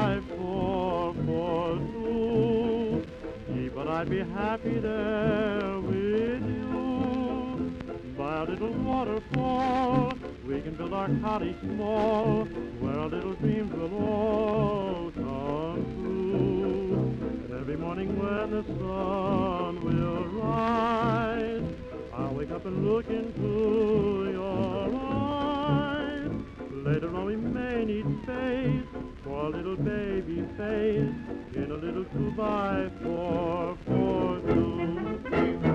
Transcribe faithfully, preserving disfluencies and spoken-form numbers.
by four for two. Gee, but I'd be happy there with you. By a little waterfall, we can build our cottage small, where our little dreams will all come true. And every morning when the sun will rise, I'll wake up and look into your eyes. Later on we may need space for a little baby face in a little two by four for two.